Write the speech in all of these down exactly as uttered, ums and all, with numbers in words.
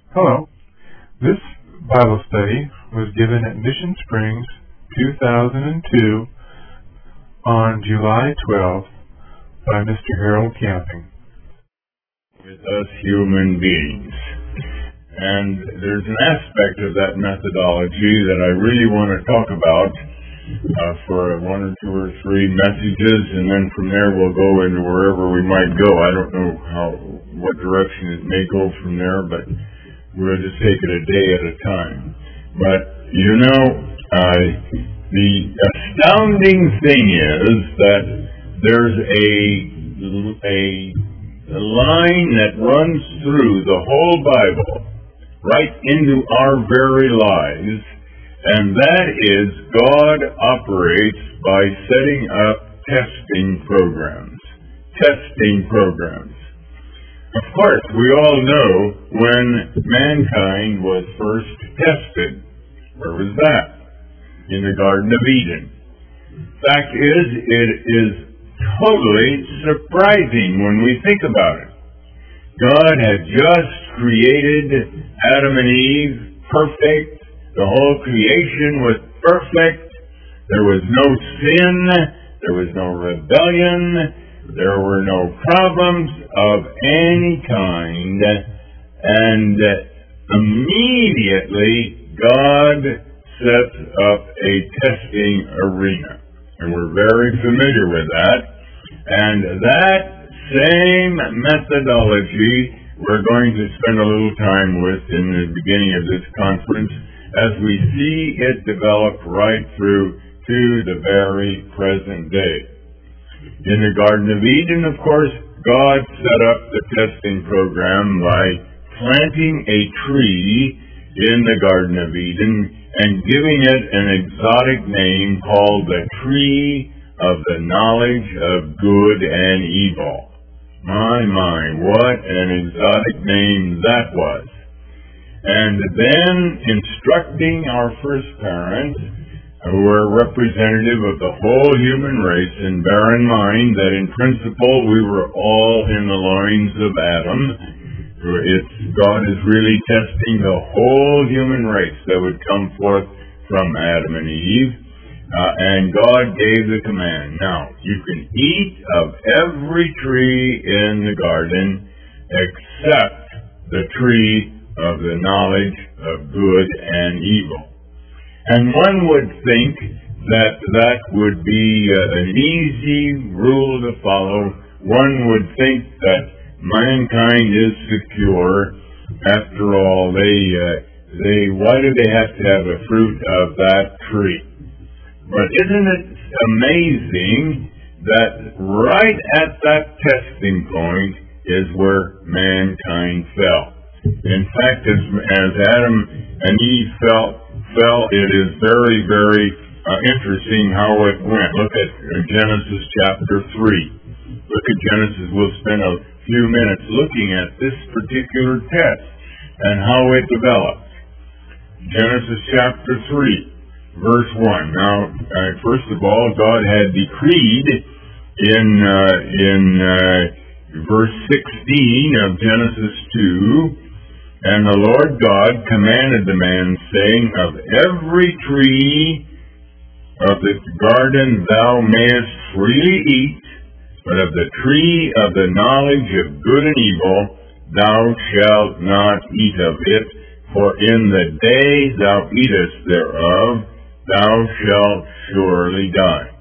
Hello. This Bible study was given at Mission Springs two thousand two on July twelfth by Mister Harold Camping. With us human beings. And there's an aspect of that methodology that I really want to talk about uh, for one or two or three messages, and then from there we'll go into wherever we might go. I don't know how what direction it may go from there, but we'll just take it a day at a time. But, you know, uh, the astounding thing is that there's a, a, a line that runs through the whole Bible, right into our very lives, and that is God operates by setting up testing programs. Testing programs. Of course, we all know when mankind was first tested. Where was that? In the Garden of Eden. Fact is, it is totally surprising when we think about it. God had just created Adam and Eve perfect. The whole creation was perfect. There was no sin. There was no rebellion. There were no problems of any kind, and immediately God sets up a testing arena. And we're very familiar with that. And that same methodology we're going to spend a little time with in the beginning of this conference as we see it develop right through to the very present day. In the Garden of Eden, of course, God set up the testing program by planting a tree in the Garden of Eden and giving it an exotic name called the Tree of the Knowledge of Good and Evil. My, my, what an exotic name that was. And then instructing our first parents, who were representative of the whole human race, and bear in mind that in principle we were all in the loins of Adam. It's, God is really testing the whole human race that would come forth from Adam and Eve. Uh, and God gave the command. Now, you can eat of every tree in the garden except the tree of the knowledge of good and evil. And one would think that that would be uh, an easy rule to follow. One would think that mankind is secure. After all, they, uh, they, why do they have to have a fruit of that tree? But isn't it amazing that right at that testing point is where mankind fell? In fact, as, as Adam and Eve fell, fell, it is very, very uh, interesting how it went. Look at Genesis chapter three. Look at Genesis. We'll spend a few minutes looking at this particular test and how it developed. Genesis chapter three, verse one. Now, uh, first of all, God had decreed in uh, in uh, verse sixteen of Genesis two, and the Lord God commanded the man, saying, of every tree of the garden thou mayest freely eat, but of the tree of the knowledge of good and evil thou shalt not eat of it, for in the day thou eatest thereof thou shalt surely die.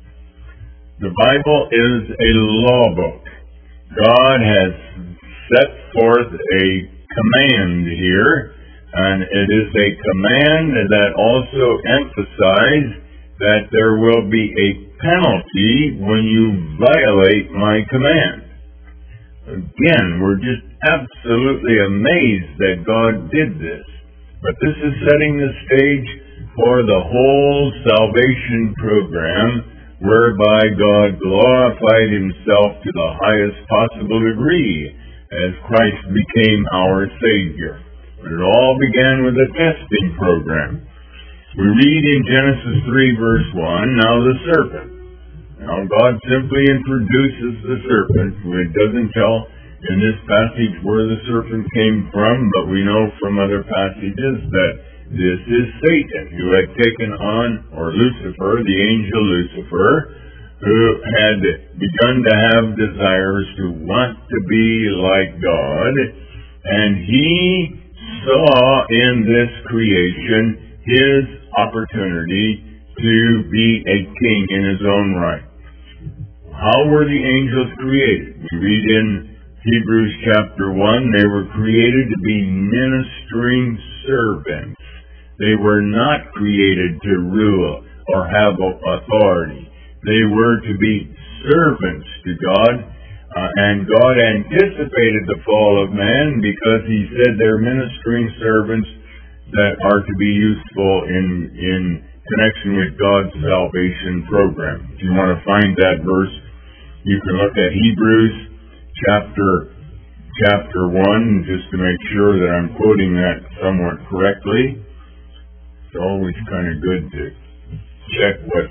The Bible is a law book. God has set forth a command here, and it is a command that also emphasizes that there will be a penalty when you violate my command. Again, we're just absolutely amazed that God did this. But this is setting the stage for the whole salvation program, whereby God glorified himself to the highest possible degree as Christ became our Savior. But it all began with a testing program. We read in Genesis three, verse one, now the serpent. Now God simply introduces the serpent. It doesn't tell in this passage where the serpent came from, but we know from other passages that this is Satan, who had taken on, or Lucifer, the angel Lucifer, who had begun to have desires to want to be like God, and he saw in this creation his opportunity to be a king in his own right. How were the angels created? We read in Hebrews chapter one, they were created to be ministering servants. They were not created to rule or have authority. They were to be servants to God, uh, and God anticipated the fall of man because he said they're ministering servants that are to be useful in in connection with God's salvation program. If you want to find that verse, you can look at Hebrews chapter chapter one, just to make sure that I'm quoting that somewhat correctly. It's always kind of good to check what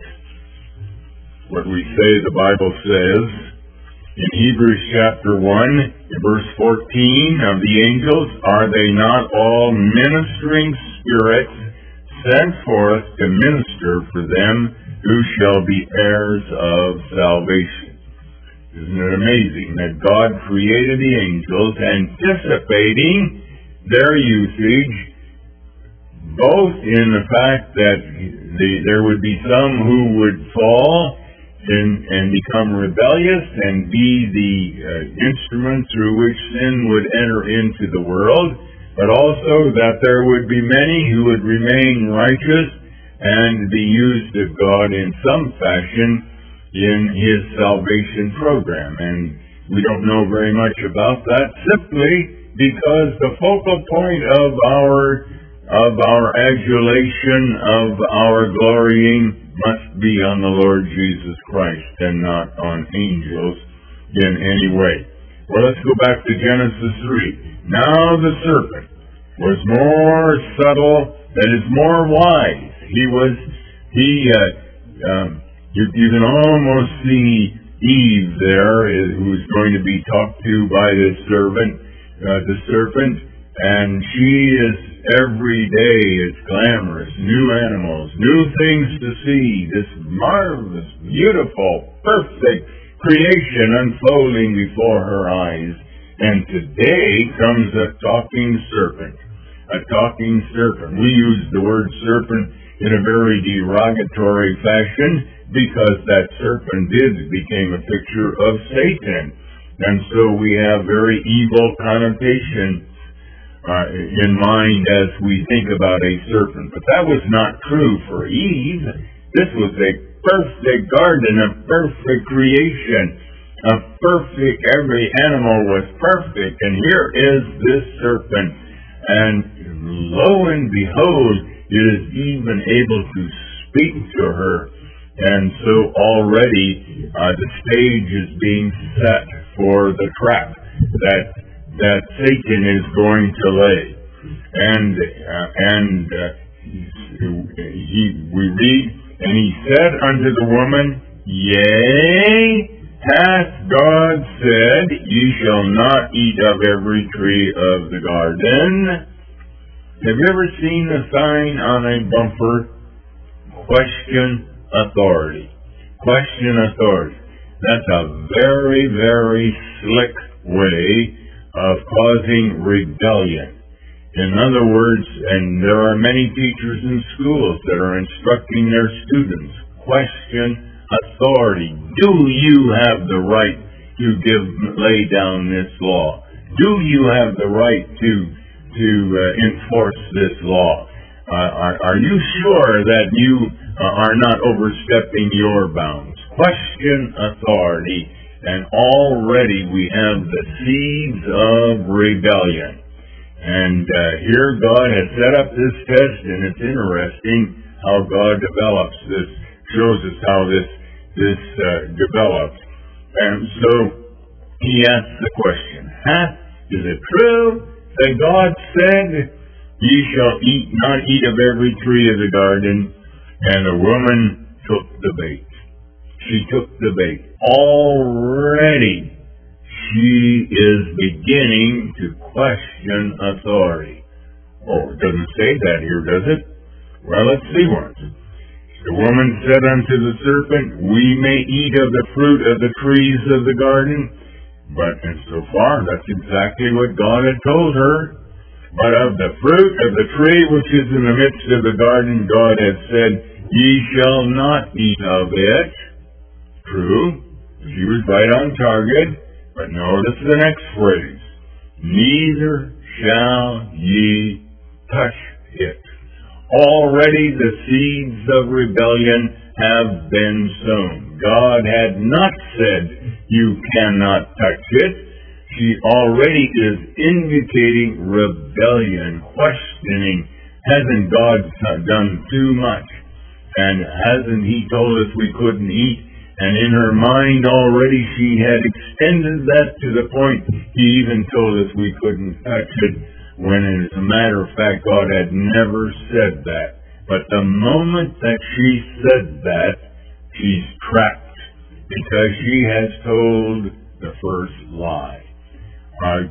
what we say the Bible says. In Hebrews chapter one, verse fourteen, of the angels, are they not all ministering spirits sent forth to minister for them who shall be heirs of salvation? Isn't it amazing that God created the angels anticipating their usage, both in the fact that the, there would be some who would fall in, and become rebellious and be the uh, instrument through which sin would enter into the world, but also that there would be many who would remain righteous and be used of God in some fashion in his salvation program. And we don't know very much about that simply because the focal point of our of our adulation, of our glorying, must be on the Lord Jesus Christ and not on angels in any way. Well, let's go back to Genesis three. Now the serpent was more subtle, that is more wise. He was, he, uh, um, you, you can almost see Eve there, who is going to be talked to by the serpent, uh, the serpent, and she is every day is glamorous, new animals, new things to see, this marvelous, beautiful, perfect creation unfolding before her eyes. And today comes a talking serpent, a talking serpent. We use the word serpent in a very derogatory fashion because that serpent did became a picture of Satan. And so we have very evil connotations Uh, in mind as we think about a serpent. But that was not true for Eve. This was a perfect garden, a perfect creation, a perfect, every animal was perfect. And here is this serpent. And lo and behold, it is even able to speak to her. And so already uh, the stage is being set for the trap that that Satan is going to lay. And uh, and uh, he, we read, and he said unto the woman, Yea, hath God said, Ye shall not eat of every tree of the garden? Have you ever seen a sign on a bumper? Question authority. Question authority. That's a very, very slick way of causing rebellion. In other words, and there are many teachers in schools that are instructing their students, question authority. Do you have the right to give, lay down this law? Do you have the right to to uh, enforce this law? Uh, are, are you sure that you uh, are not overstepping your bounds? Question authority. And already we have the seeds of rebellion. And uh, here God has set up this test, and it's interesting how God develops this, shows us how this this uh, develops. And so he asks the question, huh? Is it true that God said, Ye shall eat not eat of every tree of the garden? And the woman took the bait. She took the bait. Already she is beginning to question authority. Oh, it doesn't say that here, does it? Well, let's see what. The woman said unto the serpent, We may eat of the fruit of the trees of the garden. But and so far, that's exactly what God had told her. But of the fruit of the tree which is in the midst of the garden, God had said, Ye shall not eat of it. True, she was right on target. But notice the next phrase. Neither shall ye touch it. Already the seeds of rebellion have been sown. God had not said, You cannot touch it. She already is indicating rebellion, questioning, hasn't God done too much? And hasn't He told us we couldn't eat? And in her mind already she had extended that to the point He even told us we couldn't touch it, when as a matter of fact God had never said that. But the moment that she said that, she's trapped, because she has told the first lie. Uh,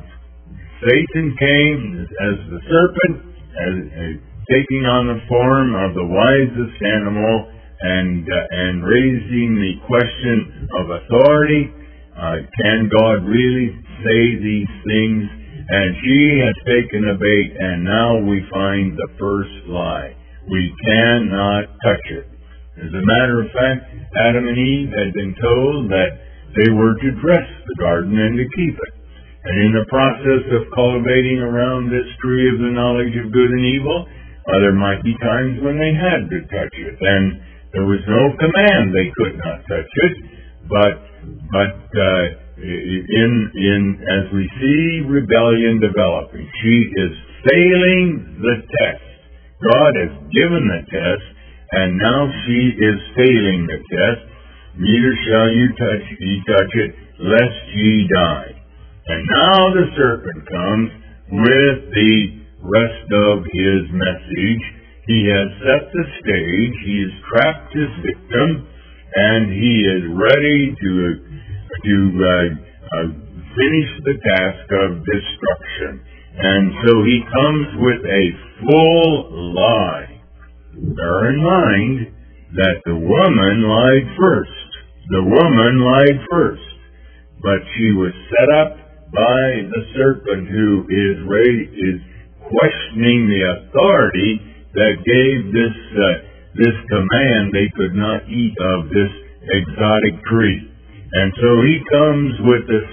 Satan came as the serpent, as, as taking on the form of the wisest animal, and uh, and raising the question of authority. Uh, can God really say these things? And she has taken a bait, and now we find the first lie. We cannot touch it. As a matter of fact, Adam and Eve had been told that they were to dress the garden and to keep it. And in the process of cultivating around this tree of the knowledge of good and evil, uh, there might be times when they had to touch it. And there was no command they could not touch it. But but uh, in in as we see rebellion developing, she is failing the test. God has given the test, and now she is failing the test. Neither shall you touch ye touch it, lest ye die. And now the serpent comes with the rest of his message. He has set the stage, he has trapped his victim, and he is ready to, to uh, uh, finish the task of destruction. And so he comes with a full lie. Bear in mind that the woman lied first. The woman lied first. But she was set up by the serpent, who is ready, is questioning the authority that gave this uh, this command they could not eat of this exotic tree. And so he comes with this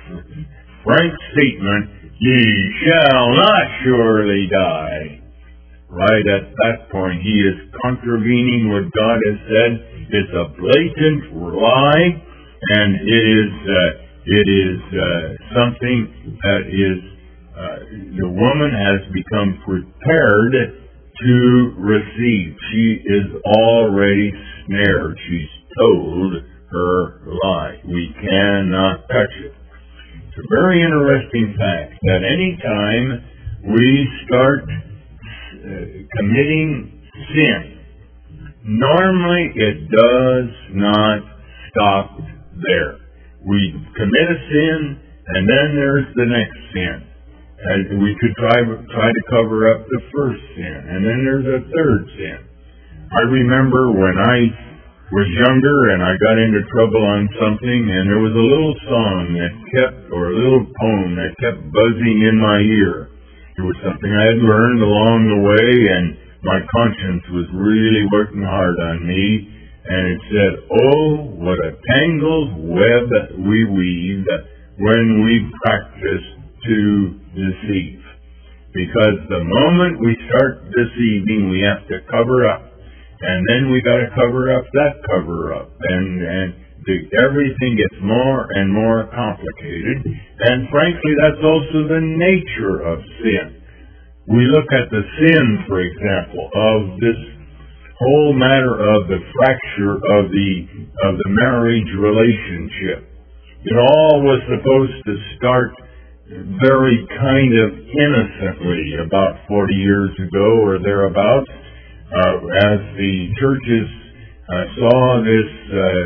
frank statement, Ye shall not surely die. Right at that point, he is contravening what God has said. It's a blatant lie, and it is uh, it is uh, something that is uh, the woman has become prepared to receive. She is already snared. She's told her lie. We cannot touch it. It's a very interesting fact that any time we start uh, committing sin, normally it does not stop there. We commit a sin, and then there's the next sin. And we could try try to cover up the first sin, and then there's a third sin. I remember when I was younger and I got into trouble on something, and there was a little song that kept, or a little poem that kept buzzing in my ear. It was something I had learned along the way, and my conscience was really working hard on me. And it said, Oh, what a tangled web we weave when we practice to deceive. Because the moment we start deceiving, we have to cover up. And then we got to cover up that cover up. And, and the, everything gets more and more complicated. And frankly, that's also the nature of sin. We look at the sin, for example, of this whole matter of the fracture of the of the marriage relationship. It all was supposed to start very kind of innocently about forty years ago or thereabouts, uh, as the churches uh, saw this uh,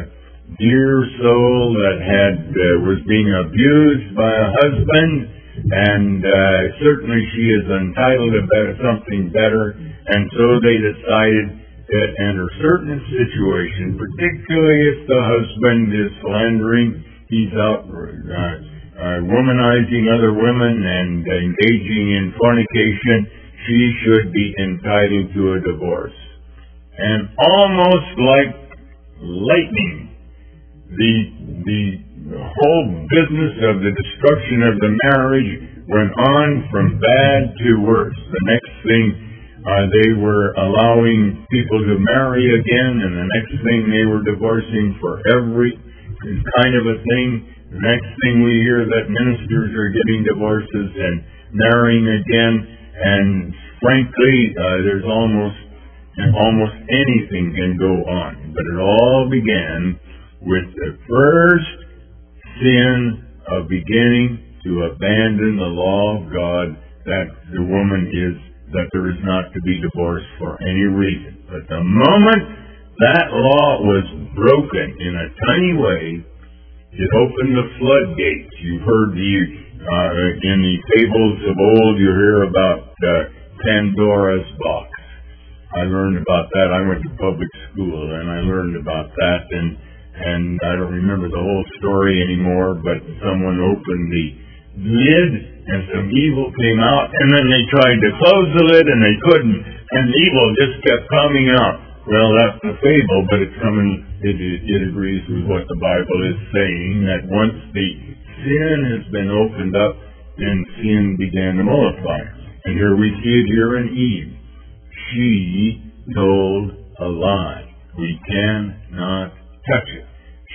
dear soul that had uh, was being abused by a husband, and uh, certainly she is entitled to better, something better, and so they decided that in a certain situation, particularly if the husband is slandering, he's out uh, uh, womanizing other women and uh, engaging in fornication, she should be entitled to a divorce. And almost like lightning, the the whole business of the destruction of the marriage went on from bad to worse. The next thing, uh, they were allowing people to marry again, and the next thing they were divorcing for every kind of a thing. The next thing we hear that ministers are getting divorces and marrying again, and frankly, uh, there's almost and almost anything can go on. But it all began with the first sin of beginning to abandon the law of God, that the woman is, that there is not to be divorced for any reason. But the moment that law was broken in a tiny way, it opened the floodgates. You've heard the, uh, in the fables of old, you hear about uh, Pandora's box. I learned about that. I went to public school, and I learned about that, and and I don't remember the whole story anymore, but someone opened the lid, and some evil came out, and then they tried to close the lid, and they couldn't, and the evil just kept coming out. Well, that's the fable, but it's coming, it, it, it agrees with what the Bible is saying, that once the sin has been opened up, then sin began to multiply. And here we see it here in Eve. She told a lie. We cannot touch it.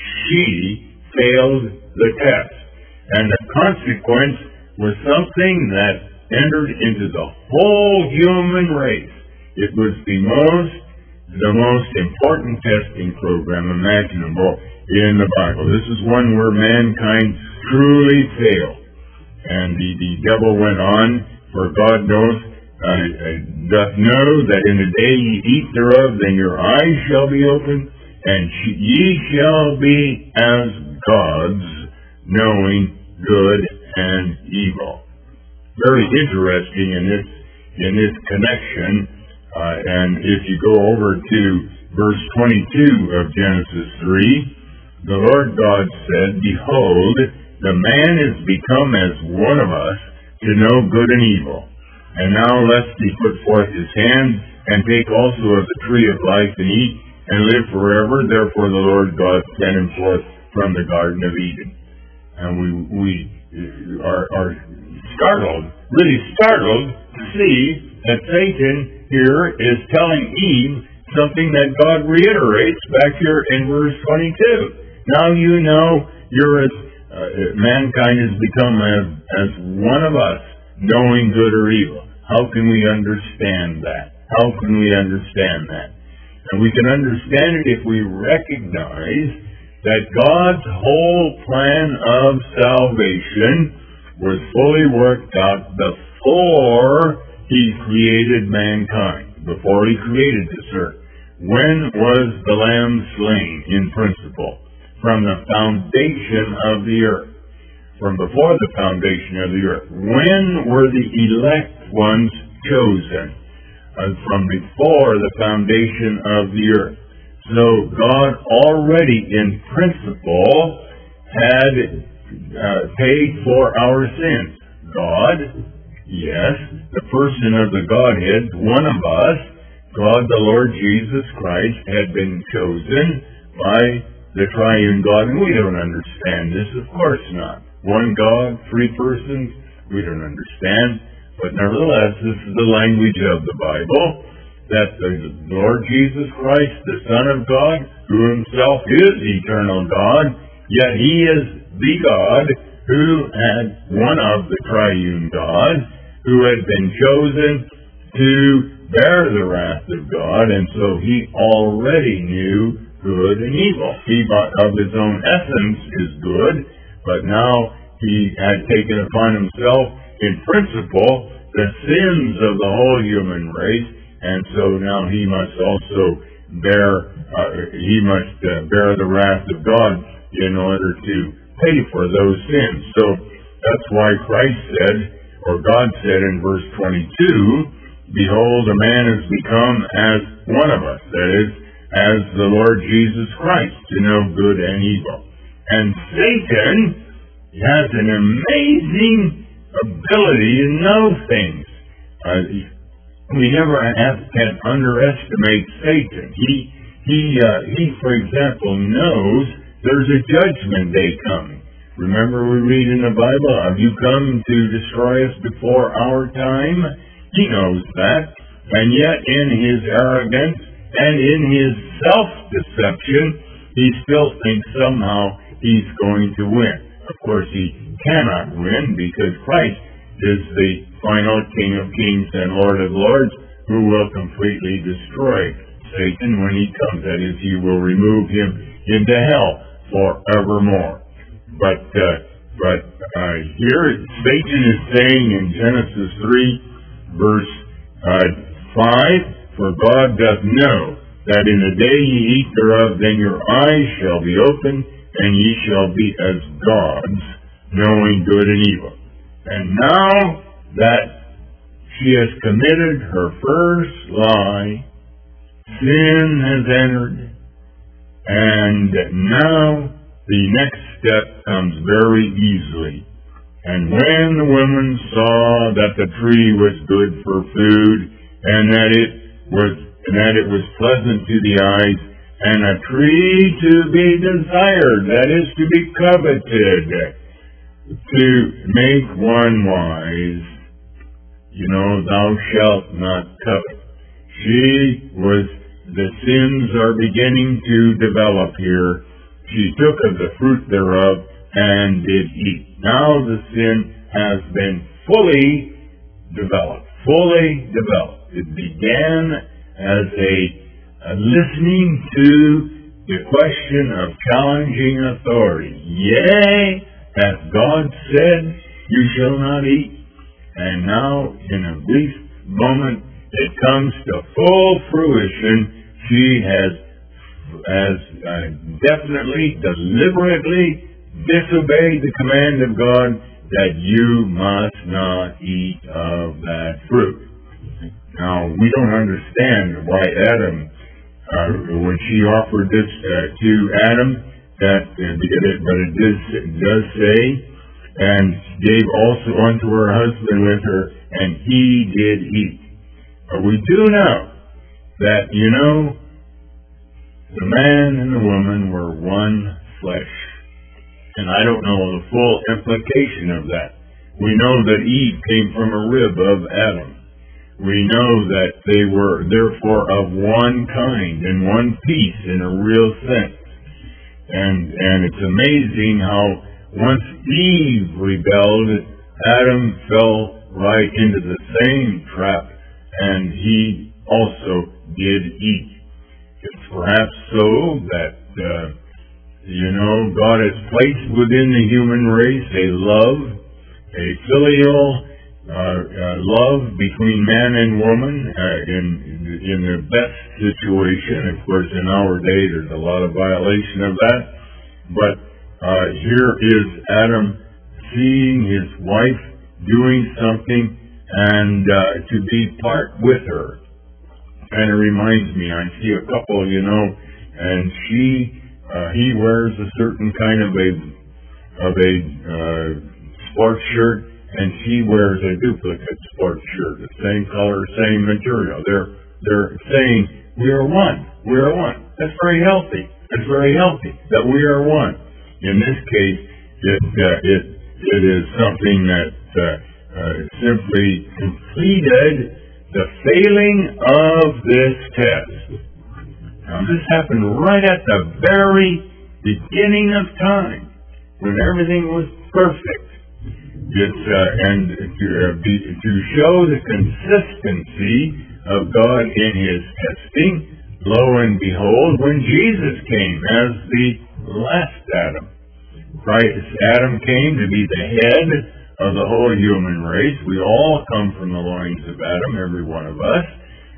She failed the test. And the consequence was something that entered into the whole human race. It was the most, the most important testing program imaginable in the Bible. This is one where mankind truly failed. And the, the devil went on, for God knows, Uh, uh, doth know that in the day ye eat thereof, then your eyes shall be opened, and ye shall be as gods, knowing good and evil. Very interesting in this in this connection. Uh, and if you go over to verse twenty-two of Genesis three, the Lord God said, Behold, the man is become as one of us to know good and evil. And now lest he put forth his hand, and take also of the tree of life, and eat, and live forever. Therefore the Lord God sent him forth from the Garden of Eden. And we we are, are startled, really startled, to see that Satan here is telling Eve something that God reiterates back here in verse twenty-two. Now you know you're as, uh, mankind has become as, as one of us, knowing good or evil. How can we understand that? How can we understand that? And we can understand it if we recognize that God's whole plan of salvation was fully worked out before He created mankind, before He created this earth. When was the Lamb slain in principle? From the foundation of the earth. From before the foundation of the earth. When were the elect ones chosen? Uh, from before the foundation of the earth. So God already in principle had uh, paid for our sins. God, yes, the person of the Godhead, one of us, God the Lord Jesus Christ, had been chosen by the triune God. And we don't understand this, of course not. One God, three persons, we don't understand. But nevertheless, this is the language of the Bible, that the Lord Jesus Christ, the Son of God, who himself is eternal God, yet he is the God who had one of the triune God, who had been chosen to bear the wrath of God, and so he already knew good and evil. He, of his own essence, is good, but now he had taken upon himself, in principle, the sins of the whole human race, and so now he must also bear uh, he must uh, bear the wrath of God in order to pay for those sins. So that's why Christ said, or God said in verse twenty-two, behold, a man has become as one of us, that is, as the Lord Jesus Christ, to know good and evil. And Satan has an amazing ability to know things. Uh, we never have, can underestimate Satan. He, he, uh, he, for example, knows there's a judgment day coming. Remember we read in the Bible, have you come to destroy us before our time? He knows that. And yet in his arrogance and in his self-deception, he still thinks somehow he's going to win. Of course, he cannot win because Christ is the final King of Kings and Lord of Lords who will completely destroy Satan when he comes. That is, he will remove him into hell forevermore. But uh, but uh, here Satan is saying in Genesis three, verse uh, five, for God doth know that in the day ye eat thereof, then your eyes shall be opened, and ye shall be as gods, knowing good and evil. And now that she has committed her first lie, sin has entered, and now the next step comes very easily. And when the woman saw that the tree was good for food, and that it was and that it was pleasant to the eyes, and a tree to be desired, that is, to be coveted, to make one wise, you know, thou shalt not covet. She was, the sins are beginning to develop here. She took of the fruit thereof and did eat. Now the sin has been fully developed, fully developed. It began as a, a listening to the question of challenging authority. Yea, hath God said, you shall not eat? And now, in a brief moment, it comes to full fruition. She has has uh, definitely, deliberately disobeyed the command of God that you must not eat of that fruit. Now, we don't understand why Adam, uh, when she offered this uh, to Adam, that, uh, but it does, it does say, and gave also unto her husband with her, and he did eat. But we do know that, you know, the man and the woman were one flesh. And I don't know the full implication of that. We know that Eve came from a rib of Adam. We know that they were therefore of one kind and one piece in a real sense. And and it's amazing how once Eve rebelled, Adam fell right into the same trap, and he also did eat. It's perhaps so that, uh, you know, God has placed within the human race a love, a filial uh, uh, love between man and woman uh, in in the best situation. Of course, in our day, there's a lot of violation of that. But uh, here is Adam seeing his wife doing something and uh, to be part with her. And it reminds me, I see a couple, you know, and she, uh, he wears a certain kind of a, of a, uh, sports shirt, and she wears a duplicate sports shirt, the same color, same material. They're, they're saying, we are one, we are one. That's very healthy. That's very healthy, that we are one. In this case, it, uh, it, it is something that, uh, uh, simply completed the failing of this test. Now, this happened right at the very beginning of time, when everything was perfect. It's, uh, and to, uh, be, to show the consistency of God in His testing, lo and behold, when Jesus came as the last Adam, Christ, Adam came to be the head of the whole human race. We all come from the loins of Adam, every one of us.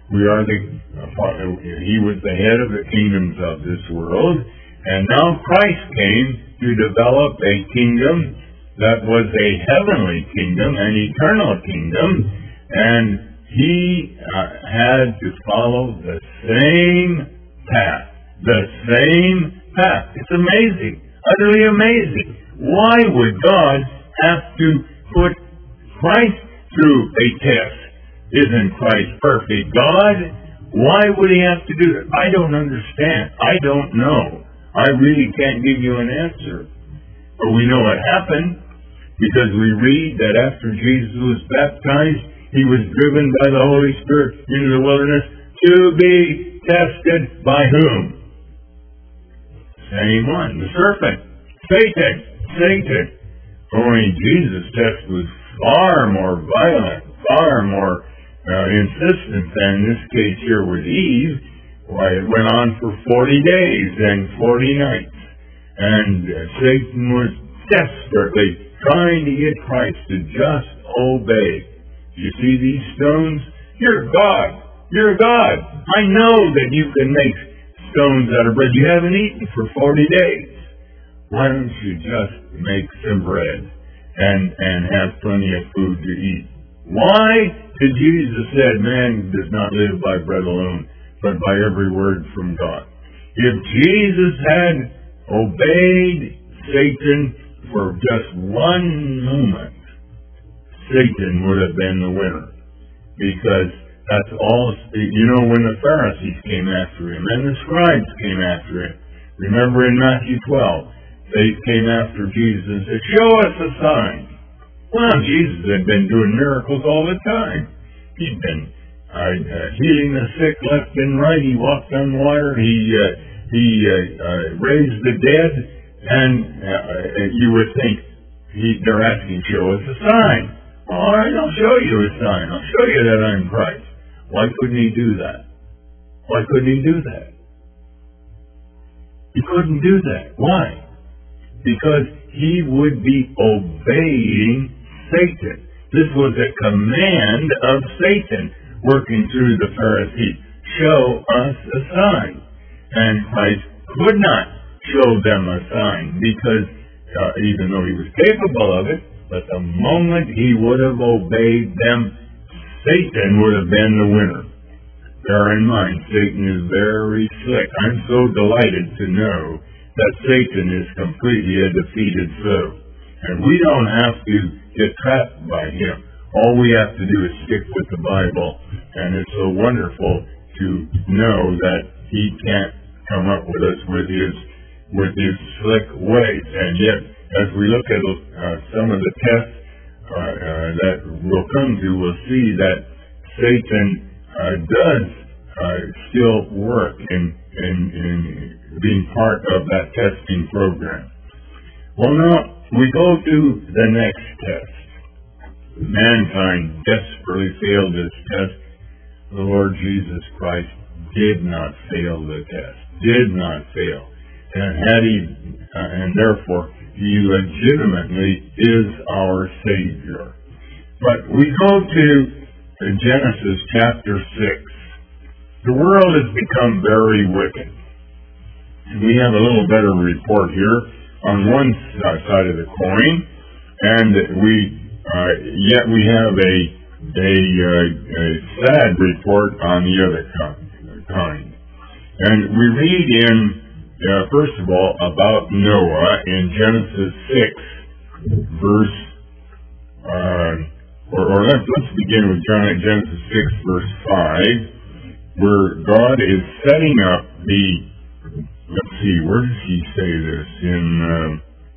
We are the, he was the head of the kingdoms of this world, and now Christ came to develop a kingdom that was a heavenly kingdom, an eternal kingdom, and he uh, had to follow the same path, the same path. It's amazing, utterly amazing. Why would God have to put Christ through a test? Isn't Christ perfect God? Why would he have to do that? I don't understand. I don't know. I really can't give you an answer. But we know what happened because we read that after Jesus was baptized, he was driven by the Holy Spirit into the wilderness to be tested by whom? Same one, the serpent. Satan. Satan. Only Jesus' test was far more violent, far more Uh, insistent than in this case here with Eve. Why, it went on for forty days and forty nights. And uh, Satan was desperately trying to get Christ to just obey. You see these stones? You're God. You're God. I know that you can make stones out of bread. You haven't eaten for forty days. Why don't you just make some bread and, and have plenty of food to eat? Why? Because Jesus said, man does not live by bread alone, but by every word from God. If Jesus had obeyed Satan for just one moment, Satan would have been the winner. Because that's all, you know, when the Pharisees came after him and the scribes came after him. Remember in Matthew twelve, they came after Jesus and said, show us a sign. Well, Jesus had been doing miracles all the time. He'd been uh, uh, healing the sick left and right. He walked on water. He uh, he uh, uh, raised the dead. And uh, you would think he, they're asking, show us a sign. All right, I'll show you a sign. I'll show you that I'm Christ. Why couldn't he do that? Why couldn't he do that? He couldn't do that. Why? Because he would be obeying Satan. This was a command of Satan working through the Pharisees. Show us a sign. And Christ could not show them a sign because uh, even though he was capable of it, but the moment he would have obeyed them, Satan would have been the winner. Bear in mind, Satan is very slick. I'm so delighted to know that Satan is completely a defeated foe. And we don't have to get trapped by him. All we have to do is stick with the Bible. And it's so wonderful to know that he can't come up with us with his with his slick ways. And yet, as we look at uh, some of the tests uh, uh, that we'll come to, we'll see that Satan uh, does uh, still work in, in, in being part of that testing program. Well, now, we go to the next test. Mankind desperately failed this test. The Lord Jesus Christ did not fail the test. Did not fail. And had he, uh, and therefore, he legitimately is our Savior. But we go to Genesis chapter six. The world has become very wicked. We have a little better report here on one side of the coin, and we uh, yet we have a a, uh, a sad report on the other kind. And we read in uh, first of all about Noah in Genesis six, verse uh, or, or let's let's begin with Genesis six, verse five, where God is setting up the. Let's see, where does he say this? In, uh,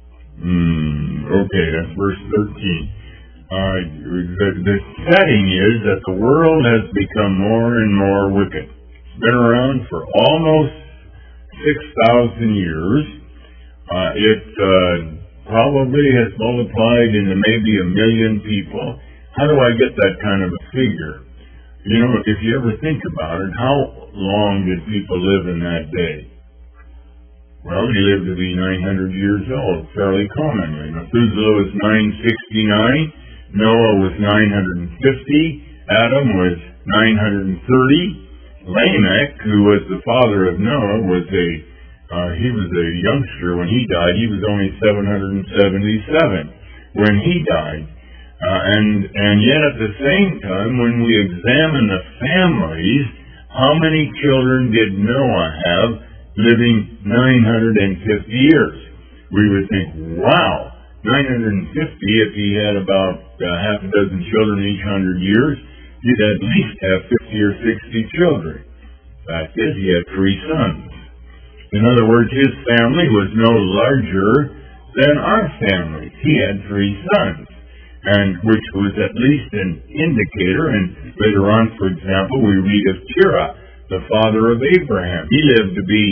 mm, okay, that's verse thirteen. Uh, the, the setting is that the world has become more and more wicked. It's been around for almost six thousand years. Uh, it uh, probably has multiplied into maybe a million people. How do I get that kind of a figure? You know, if you ever think about it, how long did people live in that day? Well, he lived to be nine hundred years old, fairly commonly. Methuselah was nine sixty-nine, Noah was nine hundred fifty, Adam was nine hundred thirty. Lamech, who was the father of Noah, was a uh, he was a youngster when he died. He was only seven hundred seventy-seven when he died. Uh, and and yet at the same time, when we examine the families, how many children did Noah have living nine hundred fifty years? We would think, wow, nine hundred fifty, if he had about uh, half a dozen children each hundred years, he'd at least have fifty or sixty children. Fact is, he had three sons. In other words, his family was no larger than our family. He had three sons, and which was at least an indicator. And later on, for example, we read of Terah, the father of Abraham. He lived to be,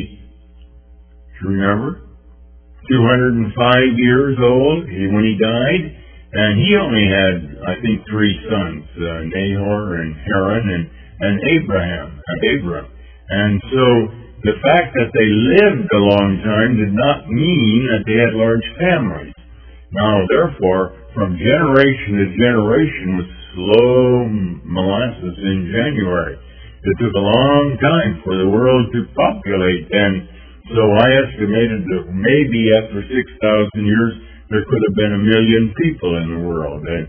do you remember, two hundred five years old when he died, and he only had, I think, three sons, uh, Nahor and Haran and, and Abraham, and Abram. And so the fact that they lived a long time did not mean that they had large families. Now, therefore, from generation to generation was slow molasses in January. It took a long time for the world to populate, and so I estimated that maybe after six thousand years, there could have been a million people in the world. And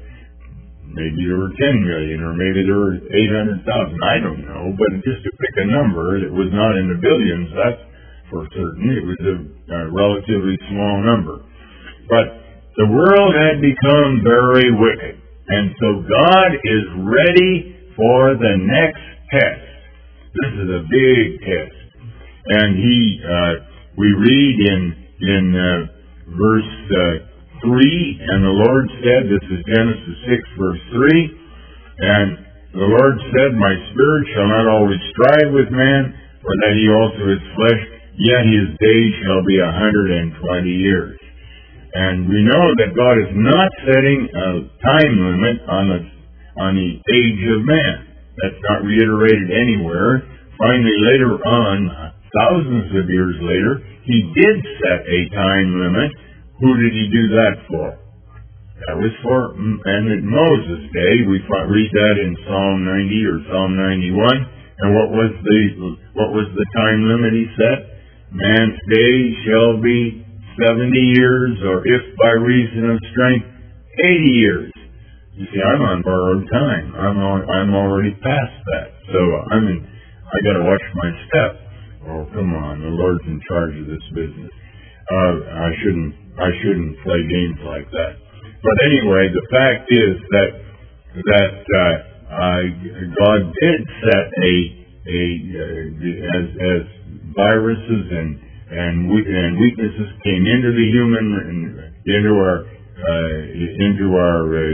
maybe there were ten million, or maybe there were eight hundred thousand. I don't know, but just to pick a number, it was not in the billions, that's for certain. It was a, a relatively small number. But the world had become very wicked, and so God is ready for the next test. This is a big test. And he, uh, we read in, in, uh, verse, uh, three, and the Lord said, this is Genesis six, verse three, and the Lord said, my spirit shall not always strive with man, for that he also is flesh, yet his days shall be a hundred and twenty years. And we know that God is not setting a time limit on the, on the age of man. That's not reiterated anywhere. Finally, later on, thousands of years later, he did set a time limit. Who did he do that for? That was for, and in Moses' day, we read that in Psalm ninety or Psalm ninety-one. And what was the what was the time limit he set? Man's days shall be seventy years, or if by reason of strength, eighty years. You see, I'm on borrowed time. I'm on, I'm already past that. So I'm in, I got to watch my step. Oh, come on, the Lord's in charge of this business. Uh, I shouldn't, I shouldn't play games like that. But anyway, the fact is that that uh, I, God did set a a uh, as as viruses and and and weaknesses came into the human and into our uh, into our uh,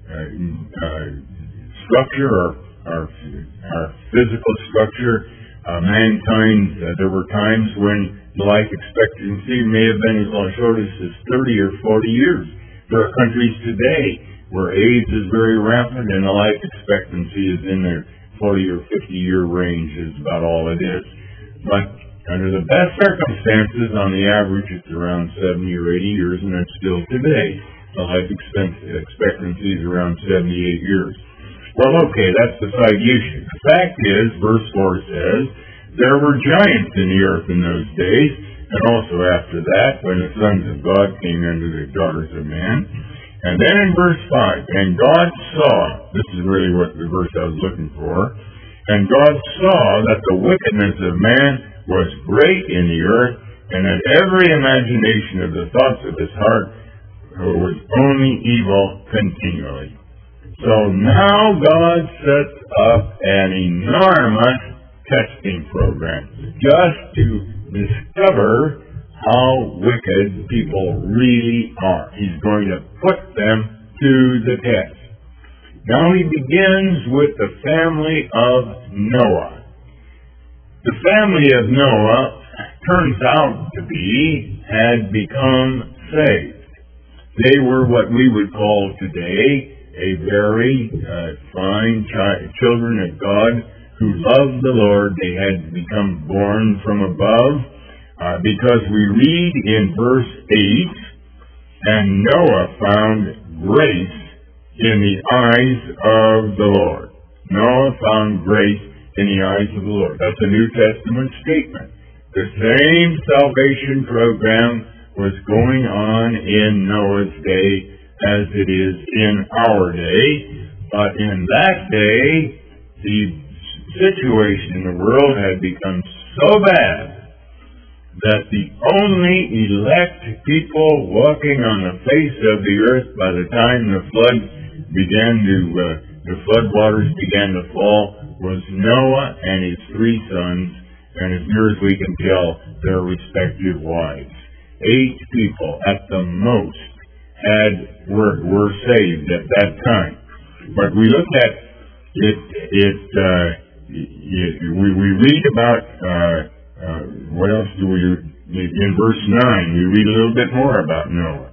uh, structure, our our, our physical structure. Uh, mankind, uh, there were times when life expectancy may have been as short as thirty or forty years. There are countries today where AIDS is very rampant and the life expectancy is in the forty or fifty year range is about all it is. But under the best circumstances, on the average, it's around seventy or eighty years, and it's still today. The life expectancy is around seventy-eight years. Well, okay, that's beside the issue. The fact is, verse four says, there were giants in the earth in those days, and also after that, when the sons of God came into the daughters of man. And then in verse five, and God saw, this is really what the verse I was looking for, and God saw that the wickedness of man was great in the earth, and that every imagination of the thoughts of his heart was only evil continually. So now God sets up an enormous testing program just to discover how wicked people really are. He's going to put them to the test. Now he begins with the family of Noah. The family of Noah turns out to be, had become saved. They were what we would call today a very uh, fine chi- children of God who loved the Lord. They had become born from above uh, because we read in verse eight, and Noah found grace in the eyes of the Lord. Noah found grace in the eyes of the Lord. That's a New Testament statement. The same salvation program was going on in Noah's day as it is in our day. But in that day, the situation in the world had become so bad that the only elect people walking on the face of the earth by the time the flood began to, uh, the flood waters began to fall was Noah and his three sons, and as near as we can tell, their respective wives. Eight people at the most had were, were saved at that time. But we look at it, it, uh, it we, we read about, uh, uh, what else do we, in verse nine, we read a little bit more about Noah.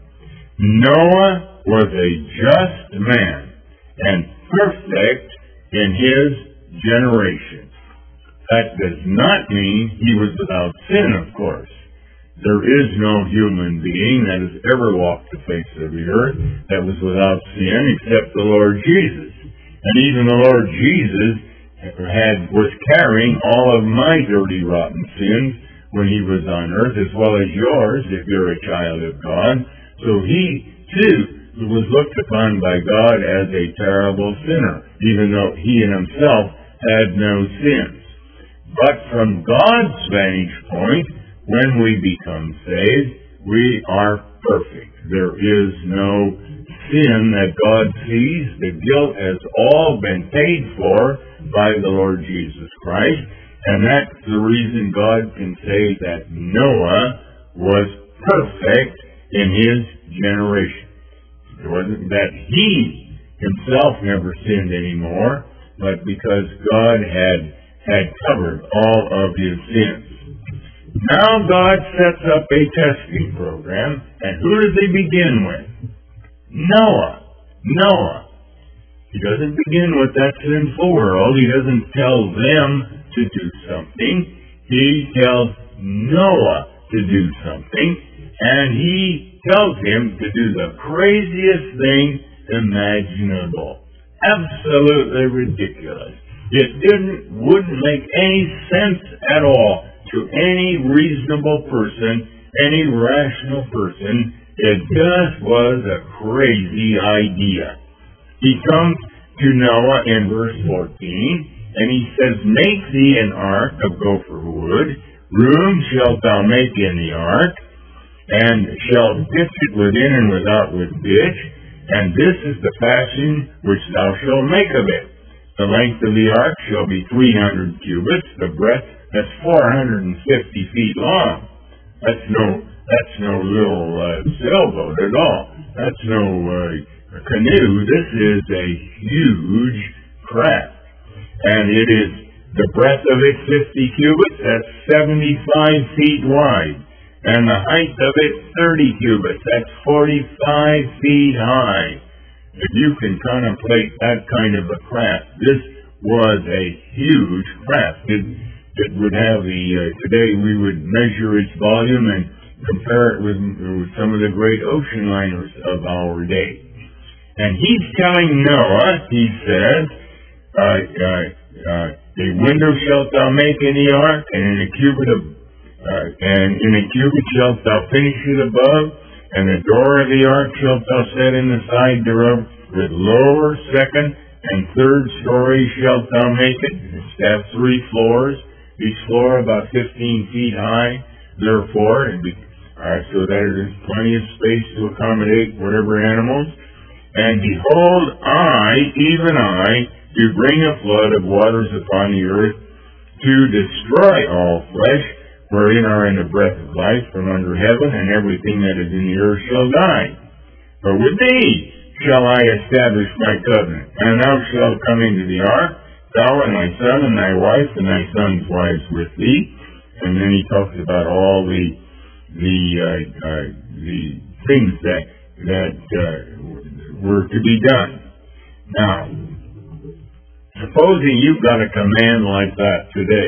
Noah was a just man and perfect in his generation. That does not mean he was without sin, of course. There is no human being that has ever walked the face of the earth that was without sin except the Lord Jesus. And even the Lord Jesus had was carrying all of my dirty, rotten sins when he was on earth, as well as yours, if you're a child of God. So he, too, was looked upon by God as a terrible sinner, even though he in himself had no sins. But from God's vantage point, when we become saved, we are perfect. There is no sin that God sees. The guilt has all been paid for by the Lord Jesus Christ. And that's the reason God can say that Noah was perfect in his generation. It wasn't that he himself never sinned anymore, but because God had, had covered all of his sins. Now God sets up a testing program, and who does he begin with? Noah. Noah. He doesn't begin with that sinful world. He doesn't tell them to do something. He tells Noah to do something, and he tells him to do the craziest thing imaginable. Absolutely ridiculous. It didn't, wouldn't make any sense at all to any reasonable person, any rational person. It just was a crazy idea. He comes to Noah in verse fourteen, and he says, "Make thee an ark of gopher wood, room shalt thou make in the ark, and shalt ditch it within and without with ditch, and this is the fashion which thou shalt make of it. The length of the ark shall be three hundred cubits, the breadth that's four hundred fifty feet long." That's no, that's no little uh, sailboat at all. That's no uh, canoe. This is a huge craft, and it is the breadth of it fifty cubits. That's seventy-five feet wide, and the height of it thirty cubits. That's forty-five feet high. If you can contemplate that kind of a craft, this was a huge craft. It, it would have the, uh, today we would measure its volume and compare it with, with some of the great ocean liners of our day. And he's telling Noah, he says, uh, uh, uh, "A window shalt thou make in the ark, and in a cubit of, uh, and in a cubit shalt thou finish it above, and the door of the ark shalt thou set in the side thereof, with lower, second, and third story shalt thou make it." It's to have three floors, each floor about fifteen feet high, therefore, and be, uh, so that there's plenty of space to accommodate whatever animals. "And behold, I, even I, do bring a flood of waters upon the earth to destroy all flesh, wherein are in the breath of life from under heaven, and everything that is in the earth shall die. But with thee shall I establish my covenant, and thou shalt come into the ark, thou and thy son and thy wife and thy sons' wives with thee." And then he talks about all the the uh, uh, the things that that uh, were to be done. Now, supposing you've got a command like that today,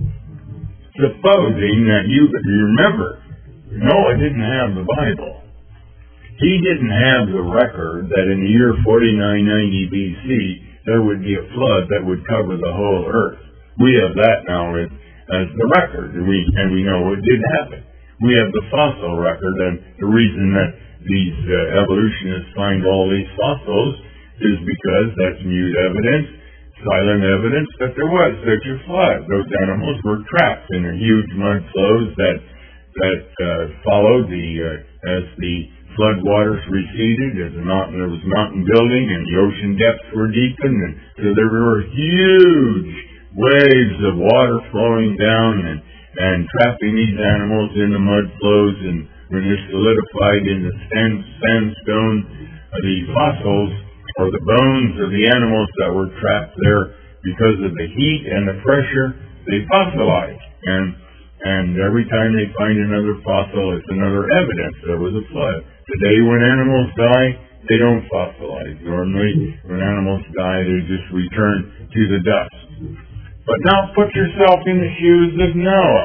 supposing that you, you remember, Noah didn't have the Bible. He didn't have the record that in the year forty-nine ninety B C there would be a flood that would cover the whole earth. We have that now as, as the record, and we, and we know it did happen. We have the fossil record, and the reason that these uh, evolutionists find all these fossils is because that's mute evidence, silent evidence that there was such a flood. Those animals were trapped in the huge mud flows that that uh, followed the uh, as the flood waters receded, as the mountain there was mountain building and the ocean depths were deepened, and so there were huge waves of water flowing down and and trapping these animals in the mud flows, and when they're solidified in the sand, sandstone, uh, the fossils or the bones of the animals that were trapped there because of the heat and the pressure, they fossilize. And and every time they find another fossil, it's another evidence there was a flood. Today, when animals die, they don't fossilize. Normally, when animals die, they just return to the dust. But now put yourself in the shoes of Noah.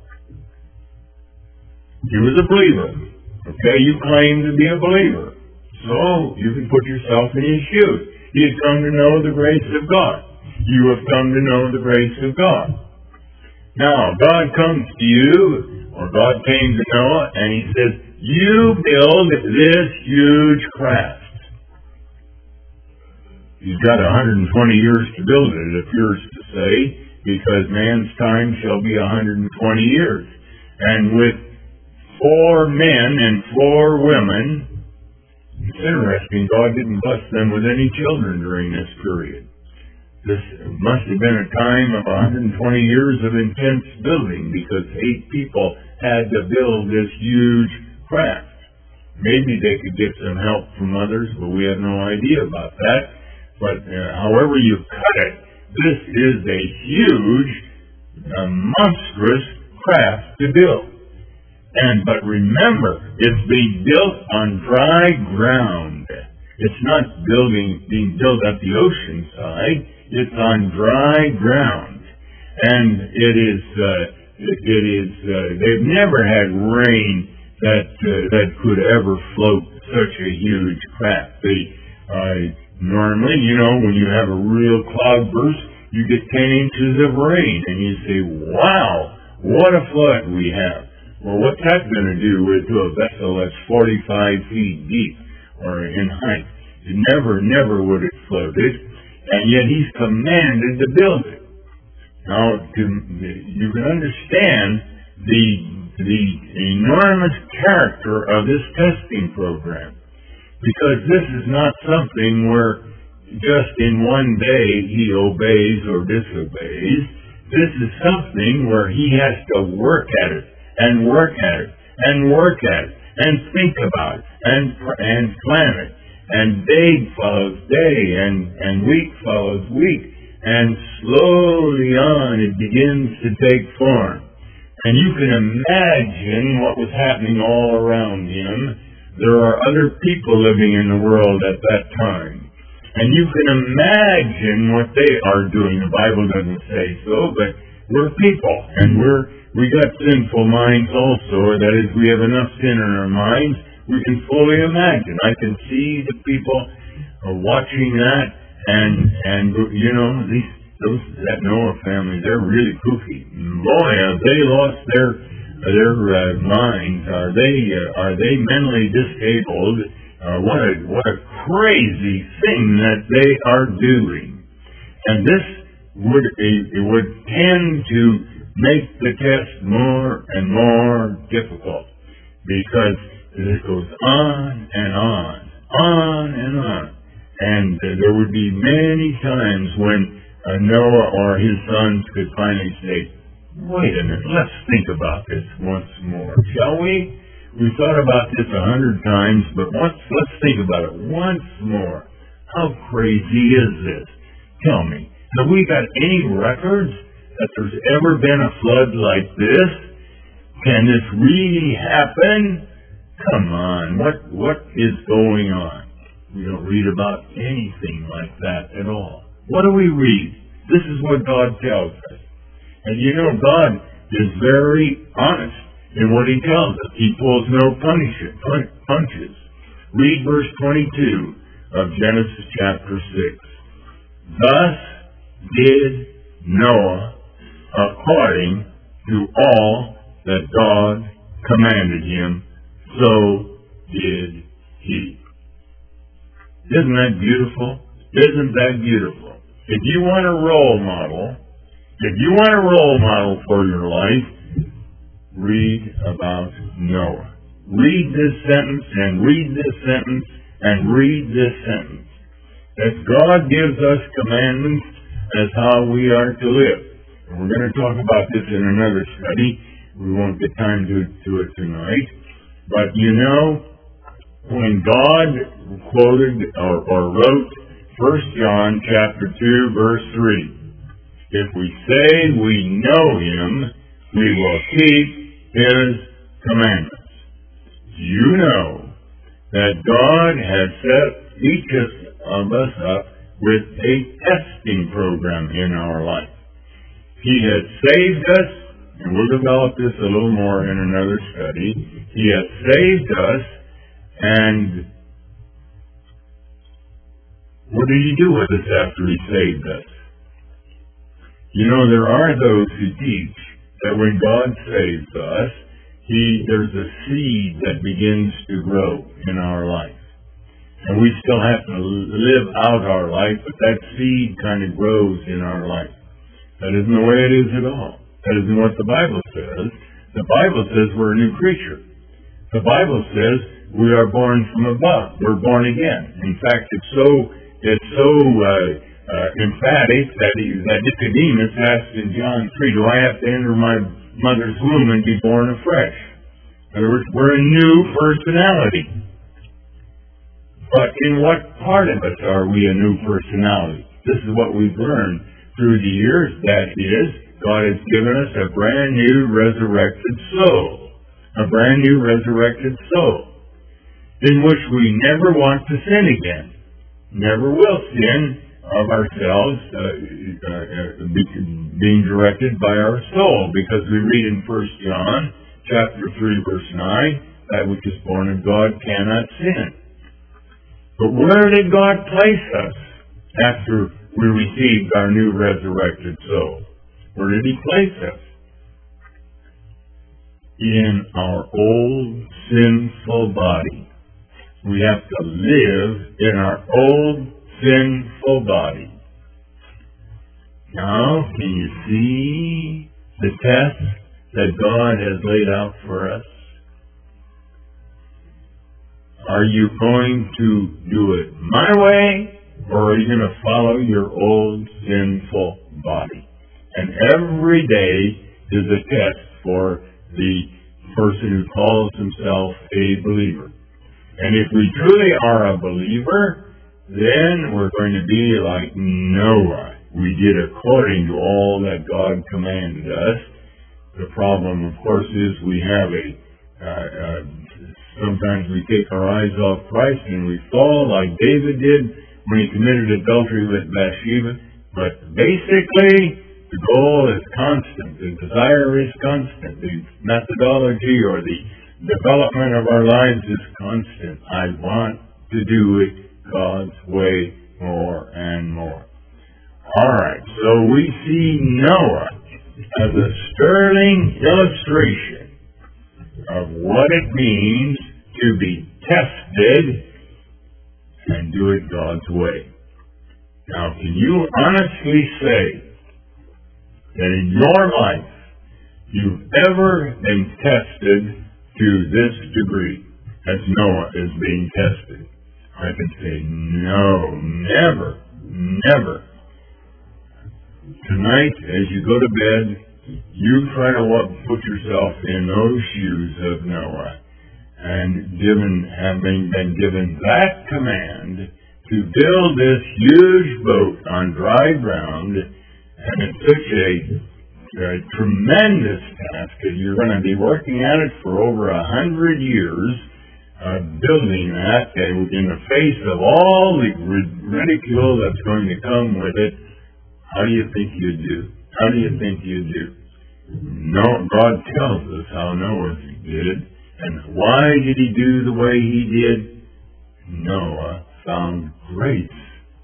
He was a believer. Okay, you claim to be a believer. So, you can put yourself in his shoes. He had come to know the grace of God. You have come to know the grace of God. Now, God comes to you, or God came to Noah, and he says, you build this huge craft. He's got one hundred twenty years to build it, it appears to say, because man's time shall be one hundred twenty years. And with four men and four women, it's interesting, God didn't bless them with any children during this period. This must have been a time of one hundred twenty years of intense building, because eight people had to build this huge craft. Maybe they could get some help from others, but we have no idea about that. But uh, however you cut it, this is a huge, uh, monstrous craft to build. And but remember, it's being built on dry ground. It's not building being built at the ocean side. It's on dry ground, and it is. Uh, it, it is. Uh, they've never had rain that uh, that could ever float such a huge craft. They uh, normally, you know, when you have a real cloudburst, you get ten inches of rain, and you say, "Wow, what a flood we have!" Well, what's that going to do with to a vessel that's forty-five feet deep or in height? It never, never would have floated. And yet he's commanded to build it. Now, to, you can understand the the enormous character of this testing program, because this is not something where just in one day he obeys or disobeys. This is something where he has to work at it and work at it and work at it and think about it and and plan it. And day follows day, and, and week follows week, and slowly on it begins to take form. And you can imagine what was happening all around him. There are other people living in the world at that time. And you can imagine what they are doing. The Bible doesn't say so, but we're people, and we're we got sinful minds also. That is, we have enough sin in our minds. We can fully imagine. I can see the people uh, watching that, and and you know these those that Noah family, they're really kooky. Boy, have they lost their their uh, minds? Are they uh, are they mentally disabled? Uh, what a what a crazy thing that they are doing, and this would it would tend to make the test more and more difficult, because this goes on and on, on and on. And uh, there would be many times when uh, Noah or his sons could finally say, wait a minute, let's think about this once more, shall we? We've thought about this a hundred times, but once, let's think about it once more. How crazy is this? Tell me, have we got any records that there's ever been a flood like this? Can this really happen? Come on, what what is going on? We don't read about anything like that at all. What do we read? This is what God tells us. And you know, God is very honest in what he tells us. He pulls no punches. Read verse twenty-two of Genesis chapter six. Thus did Noah according to all that God commanded him, so did he. Isn't that beautiful? Isn't that beautiful? If you want a role model, if you want a role model for your life, read about Noah. Read this sentence and read this sentence and read this sentence. That God gives us commandments as how we are to live. And we're going to talk about this in another study. We won't get time to do it tonight. But you know, when God quoted or, or wrote First John chapter two, verse three, if we say we know him, we will keep his commandments. You know that God has set each of us up with a testing program in our life. He has saved us, and we'll develop this a little more in another study. He has saved us, and what did he do with us after he saved us? You know, there are those who teach that when God saves us, He there's a seed that begins to grow in our life. And we still have to live out our life, but that seed kind of grows in our life. That isn't the way it is at all. That isn't what the Bible says. The Bible says we're a new creature. The Bible says we are born from above. We're born again. In fact, it's so it's so uh, uh, emphatic that, he, that Nicodemus asked in John three, do I have to enter my mother's womb and be born afresh? In other words, we're a new personality. But in what part of us are we a new personality? This is what we've learned through the years. That is, God has given us a brand new resurrected soul. A brand new resurrected soul. In which we never want to sin again. Never will sin of ourselves, uh, uh, being directed by our soul. Because we read in First John chapter three, verse nine, that which is born of God cannot sin. But where did God place us after we received our new resurrected soul? Where did He place us? In our old sinful body. We have to live in our old sinful body. Now, can you see the test that God has laid out for us? Are you going to do it my way, or are you going to follow your old sinful body? And every day is a test for the person who calls himself a believer. And if we truly are a believer, then we're going to be like Noah. We did according to all that God commanded us. The problem, of course, is we have a, uh, uh, sometimes we take our eyes off Christ and we fall like David did when he committed adultery with Bathsheba. But basically, the goal is constant. The desire is constant. The methodology or the development of our lives is constant. I want to do it God's way more and more. Alright, so we see Noah as a sterling illustration of what it means to be tested and do it God's way. Now, can you honestly say that in your life you've ever been tested to this degree as Noah is being tested? I can say no, never, never. Tonight, as you go to bed, you try to put yourself in those shoes of Noah, and given, having been given that command to build this huge boat on dry ground, and it's such a, a tremendous task that you're going to be working at it for over a hundred years, uh, building that, and in the face of all the ridicule that's going to come with it. How do you think you do? How do you think you do? No, God tells us how Noah did, and why did he do the way he did? Noah found grace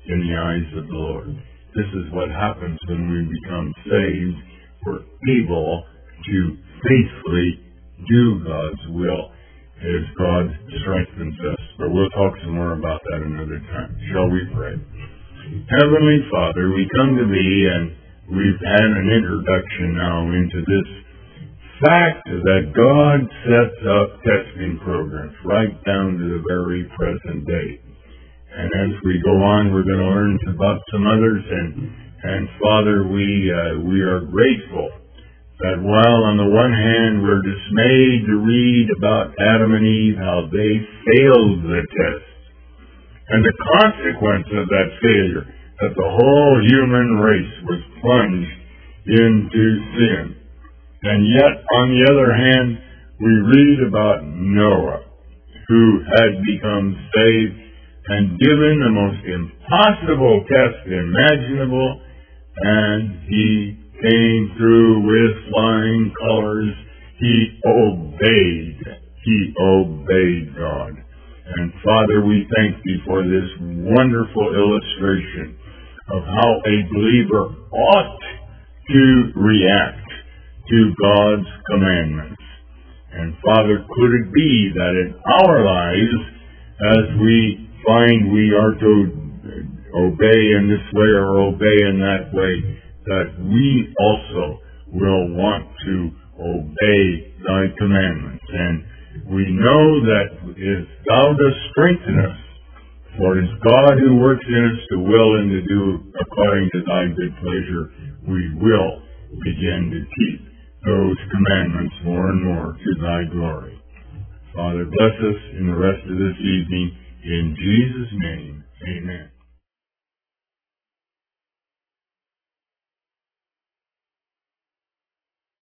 in the eyes of the Lord. This is what happens when we become saved. We're able to faithfully do God's will as God strengthens us. But we'll talk some more about that another time. Shall we pray? Heavenly Father, we come to Thee, and we've had an introduction now into this fact that God sets up testing programs right down to the very present day. And as we go on, we're going to learn about some others. And, and Father, we uh, we are grateful that while on the one hand we're dismayed to read about Adam and Eve, how they failed the test, and the consequence of that failure, that the whole human race was plunged into sin. And yet, on the other hand, we read about Noah, who had become saved and given the most impossible test imaginable, and he came through with flying colors. He obeyed. He obeyed God. And Father, we thank Thee for this wonderful illustration of how a believer ought to react to God's commandments. And Father, could it be that in our lives, as we find we are to obey in this way or obey in that way, that we also will want to obey Thy commandments. And we know that if Thou dost strengthen us, for it is God who works in us to will and to do according to Thy good pleasure, we will begin to keep those commandments more and more to Thy glory. Father, bless us in the rest of this evening. In Jesus' name, amen.